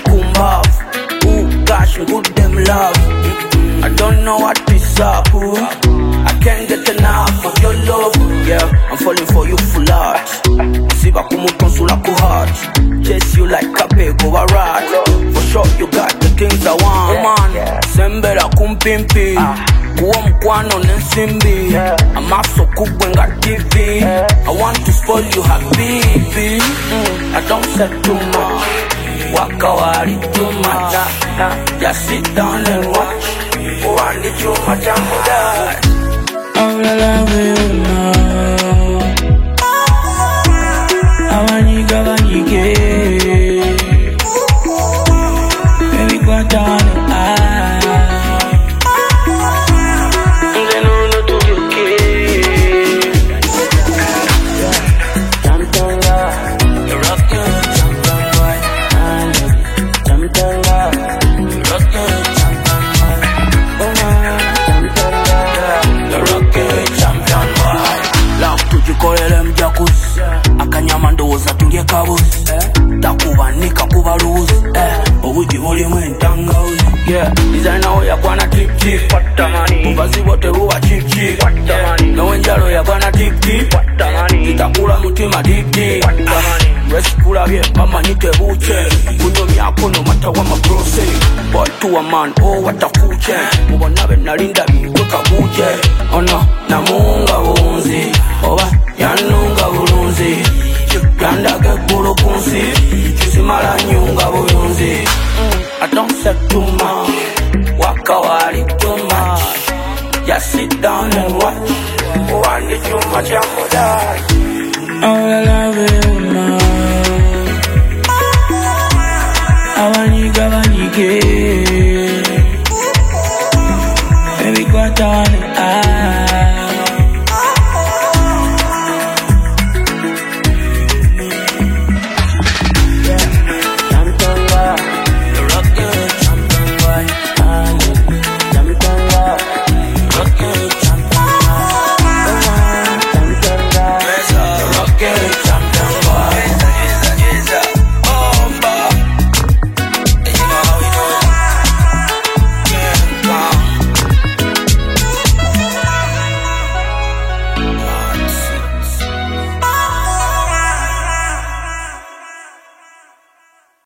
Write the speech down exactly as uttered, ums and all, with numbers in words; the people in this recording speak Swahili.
kumbavu. Ooh, gosh, good them love. I don't know what is up. Ooh. I can't get enough of your love. Yeah, I'm falling for you full heart. Siba kumutonsula ku heart. Chase you like a pig or a rat. For sure you got the things I want, man. Sembera kumpimpi. Kuwa mkwano nensimbi. Amaso kubwenga T V. I want to spoil you habibi. mm, I don't say too much. Waka wali too much. Just sit down and watch. Wandi chuma changu dad. All I love you now. Awanika wanike. Baby kwa tano ah. Akanyama ndoza tunge kabuzi takubanika kuba ruzi obuji buli mwentangauzi. Yeah, designer oya kwana tip tip mubazi bote buwa chip chip. Nowenjalo ya kwana tip tip itakula mutima deep deep. Resikula bye mama nite buche kunyo myako no matawa maprose. Boy to a man oh watakuche mubona be nalinda bikweka buje. Ono namunga bunzi oba yanunga bulunzi. Yanda ke bulu kunsi simala nyunga bulunzi. I don't say too much. Waka wali too much. Just sit down and watch. Wandi chuma changu dad. All I love you now. Awanika wanike. Baby kwa tano